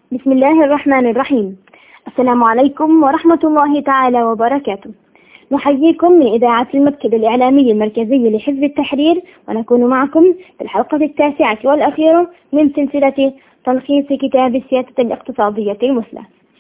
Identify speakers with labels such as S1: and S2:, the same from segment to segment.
S1: بسم الله الرحمن الرحيم. السلام عليكم ورحمة الله تعالى وبركاته. نحييكم من إذاعة المكتب الإعلامي المركزي لحزب التحرير، ونكون معكم في الحلقة 9 والأخيرة من سلسلة تلخيص كتاب السياسة الاقتصادية المثلى.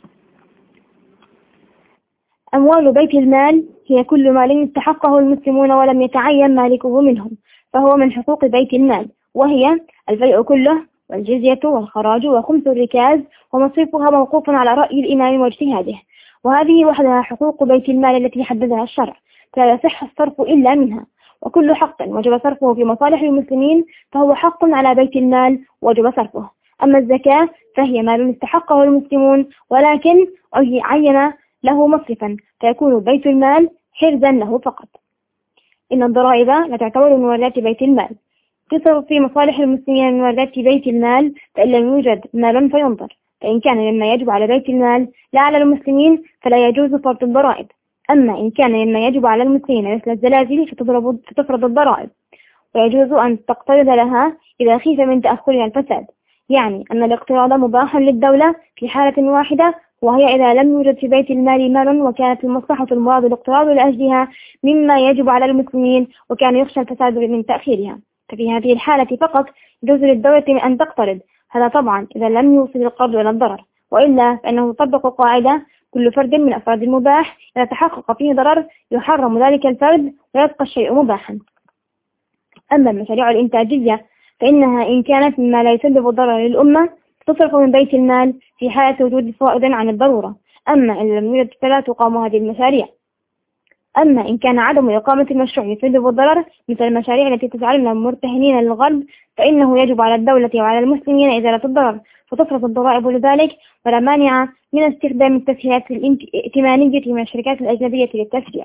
S1: أموال بيت المال هي كل مال استحقه المسلمون ولم يتعين مالكه منهم، فهو من حقوق بيت المال، وهي الفيء كله والجزية والخراج وخمس الركاز، ومصرفها موقوف على رأي الإمام واجتهاده، وهذه وحدها حقوق بيت المال التي حددها الشرع، فلا يصح الصرف إلا منها، وكل حق وجب صرفه في مصالح المسلمين فهو حق على بيت المال وجب صرفه. أما الزكاة فهي مال استحقه المسلمون ولكن عين له مصرفا، فيكون بيت المال حرزا له فقط. إن الضرائب لا تعتبر من واردات بيت المال، تصرف في مصالح المسلمين من واردات بيت المال، فإن لم يوجد مال فينظر، فإن كان مما يجب على بيت المال لا على المسلمين فلا يجوز فرض الضرائب، أما إن كان مما يجب على المسلمين مثل الزلازل فتفرض الضرائب، ويجوز أن تقترض لها إذا خيف من تأخرها الفساد، يعني أن الاقتراض مباح للدولة في حالة واحدة، وهي إذا لم يوجد في بيت المال مال وكانت المصلحة المراد الاقتراض لأجلها مما يجب على المسلمين وكان يخشى الفساد من تأخيرها، ففي هذه الحالة فقط يجوز للدولة أن تقترض، هذا طبعا إذا لم يوصل القرض إلى الضرر، وإلا فإنه يطبق قاعدة كل فرد من أفراد المباح إذا تحقق فيه ضرر يحرم ذلك الفرد ويبقى الشيء مباحا. أما المشاريع الإنتاجية فإنها إن كانت مما لا يسبب ضرر للأمة تصرف من بيت المال في حالة وجود فائض عن الضرورة، أما إن لم يوجد فلا تقام هذه المشاريع. أما إن كان عدم إقامة المشروع يسبب الضرر مثل المشاريع التي تجعلنا مرتهنين للغرب فإنه يجب على الدولة وعلى المسلمين إزالة الضرر، فتصرف الضرائب لذلك، ولا مانع من استخدام التسهيلات الائتمانية من الشركات الأجنبية للتسوية.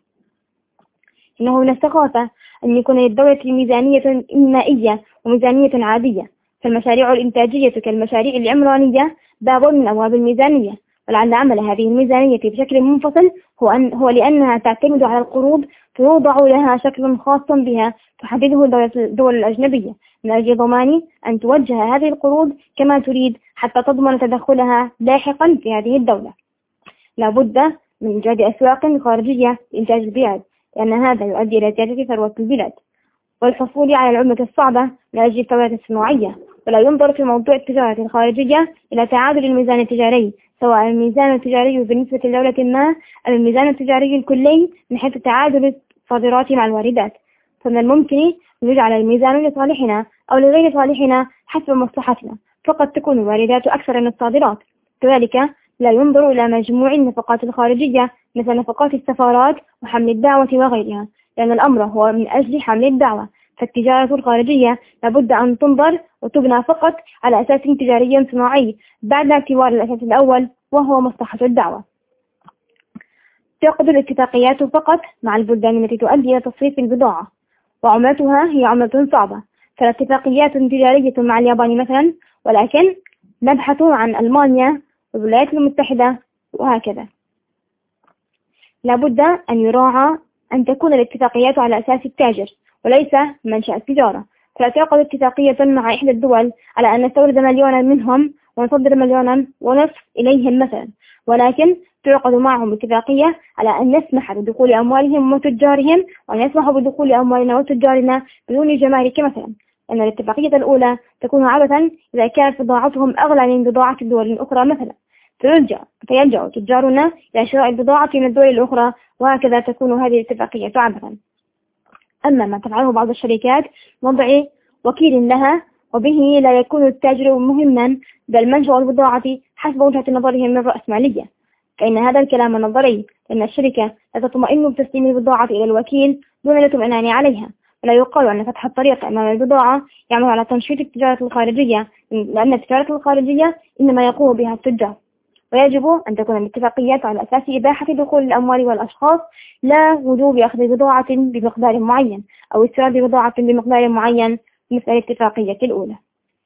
S1: إنه من الثقافة أن يكون للدولة ميزانية إنمائية وميزانية عادية، فالمشاريع الإنتاجية كالمشاريع العمرانية باب من أبواب الميزانية، ولعل عمل هذه الميزانية بشكل منفصل هو لأنها تعتمد على القروض فيوضع لها شكل خاص بها تحدده الدول الأجنبية من أجل ضمان أن توجه هذه القروض كما تريد حتى تضمن تدخلها لاحقا في هذه الدولة. لا بد من إيجاد أسواق خارجية لإنتاج البلاد، لأن هذا يؤدي إلى زيادة ثروة البلاد والحصول على العملة الصعبة من أجل الثروة الصناعية، ولا ينظر في موضوع التجارة الخارجية إلى تعادل الميزان التجاري، سواء الميزان التجاري بالنسبة لدولة ما أو الميزان التجاري الكلي من حيث تعادل الصادرات مع الواردات، فمن الممكن أن يجعل الميزان لصالحنا أو لغير صالحنا حسب مصلحتنا، فقد تكون الواردات أكثر من الصادرات. كذلك لا ينظر إلى مجموع النفقات الخارجية مثل نفقات السفارات وحمل الدعوة وغيرها، لأن الأمر هو من أجل حمل الدعوة، فالتجارة الخارجية لابد أن تنظر وتبنى فقط على أساس تجاري صناعي بعد اعتبار الأساس الأول وهو مصلحة الدعوة. تعقد الاتفاقيات فقط مع البلدان التي تؤدي إلى تصريف البضاعة، وعملتها هي عملة صعبة، فالاتفاقيات تجارية مع اليابان مثلا، ولكن نبحث عن ألمانيا والولايات المتحدة وهكذا. لابد أن يراعى أن تكون الاتفاقيات على أساس التاجر وليس منشأ التجارة، فلا تعقد اتفاقية مع إحدى الدول على أن نستورد مليونا منهم ونصدر 1.5 مليون إليهم مثلا، ولكن تعقد معهم اتفاقية على أن نسمح بدخول أموالهم وتجارهم وأن يسمحوا بدخول أموالنا وتجارنا بدون جمارك مثلا، لأن الاتفاقية الأولى تكون عبثا إذا كانت بضاعتهم أغلى من بضاعة الدول الأخرى مثلا، فيلجأ تجارنا إلى شراء البضاعة من الدول الأخرى، وهكذا تكون هذه الاتفاقية عبثا. أما ما تفعله بعض الشركات وضع وكيل لها وبه لا يكون التاجر مهما بل منشأ البضاعة حسب وجهة نظرهم من الرأسمالية، فإن هذا الكلام نظري، لأن الشركة لا تطمئن بتسليم البضاعة إلى الوكيل دون الاطمئنان عليها، ولا يقال أن فتح الطريق أمام البضاعة يعمل على تنشيط التجارة الخارجية، لأن التجارة الخارجية إنما يقوم بها التجار، ويجب أن تكون الاتفاقيات على أساس إباحة دخول الأموال والأشخاص لا وجوب أخذ بضاعة بمقدار معين أو استيراد بضاعة بمقدار معين مثل الاتفاقية الأولى.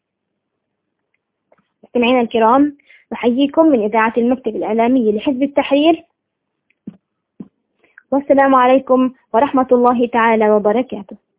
S1: مستمعينا الكرام، نحييكم من إذاعة المكتب الإعلامي لحزب التحرير، والسلام عليكم ورحمة الله تعالى وبركاته.